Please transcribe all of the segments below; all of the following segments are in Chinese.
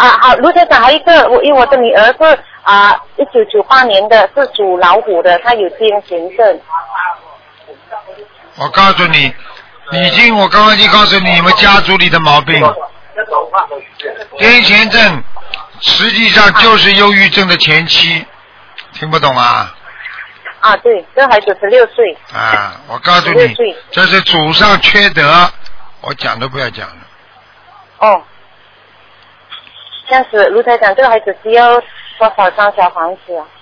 好，卢台长，还有一个，因为我的女儿是1998年的，是属老虎的，她有癫痫症。 我告诉你，我刚刚已经告诉你们家族里的毛病。癫痫症实际上就是忧郁症的前期，听不懂啊？ 对，这孩子16岁。 我告诉你，这是祖上缺德，我讲都不要讲了。 这样子，卢台长，这个孩子需要多少张小房子啊？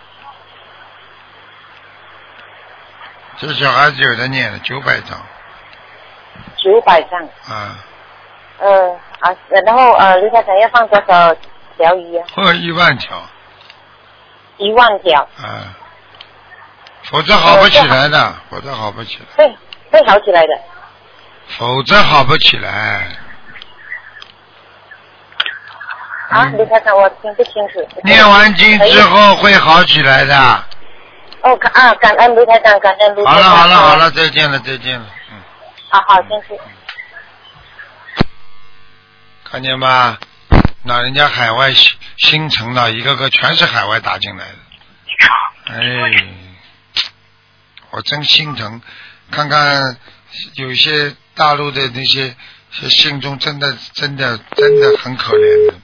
这小孩子有的念了900张。 900张。然后卢台长要放多少条鱼啊 ？1万条。 1万条。 否则好不起来的，否则好不起来。会好起来的。 否则好不起来。 卢台长，我听不清楚。 念完经之后会好起来的。 感恩卢台长，感恩卢台长。 好了，再见了。 好，谢谢。 看见吗？那人家海外新城了，一个个全是海外打进来的。我真心疼，看看有些大陆的那些信众真的很可怜的。